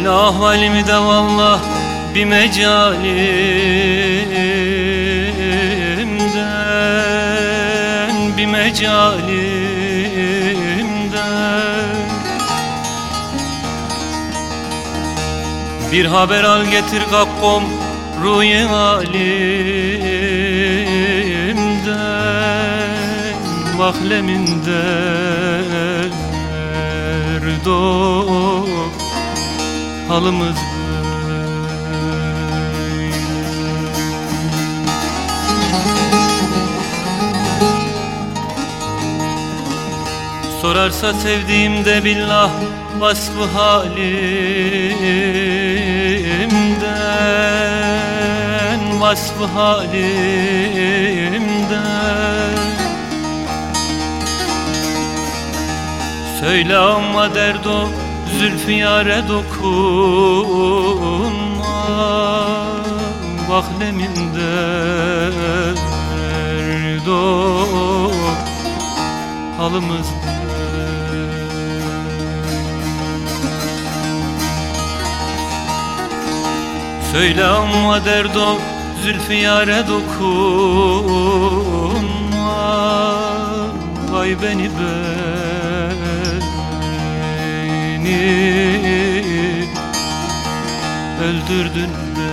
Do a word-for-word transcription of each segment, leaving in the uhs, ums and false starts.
Söyle ahvalimi de vallah bir mecalimden, bir mecalimden bir haber al getir kakkom ruhi halimden, mahleminden erdo halımız böyle. Sorarsa sevdiğimde billah vasfı halimden, vasfı halimden söyle ama derdo Zülfiyare dokunma, vahleminde erdo halımız söyle ama derdo Zülfiyare dokunma, vay beni beni öldürdün be.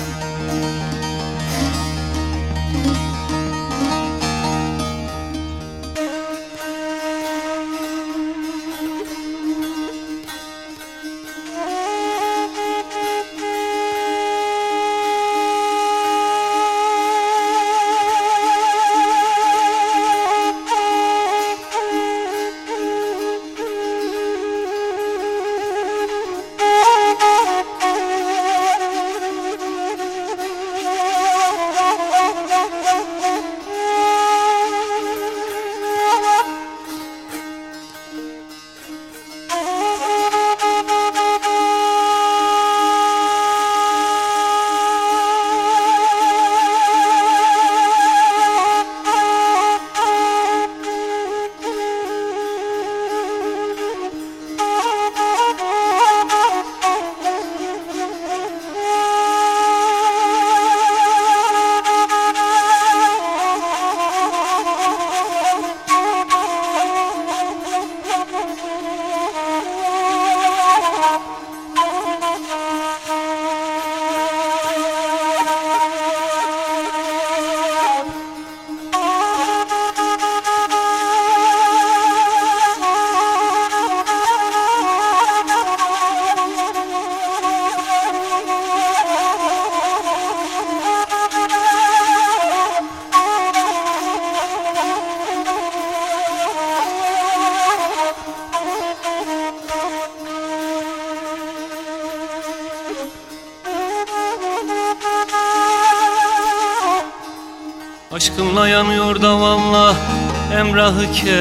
Aşkınla yanıyor da vallah emrahı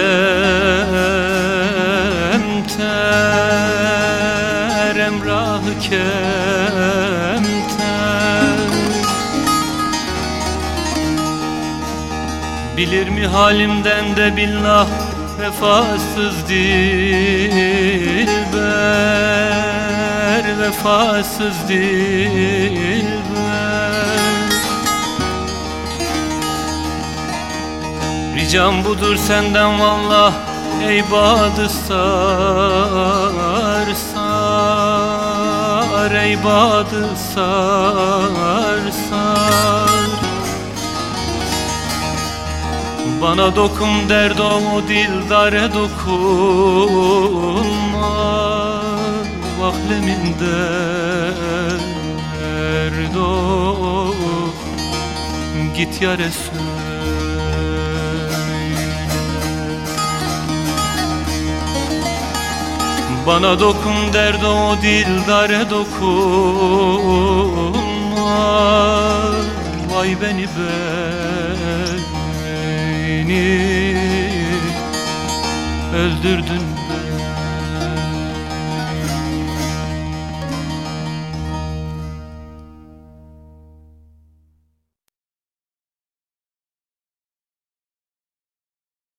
kemter, emrahı kemter. Bilir mi halimden de billah vefasız dilber, vefasız dilber. Ricam budur senden vallah ey badı sar sar, ey badı sar sar. Bana dokun derdo o dildare dokunma, vahleminde erdo git ya Resul. Bana dokun derdo o dildare dokunma, vay beni beni öldürdün.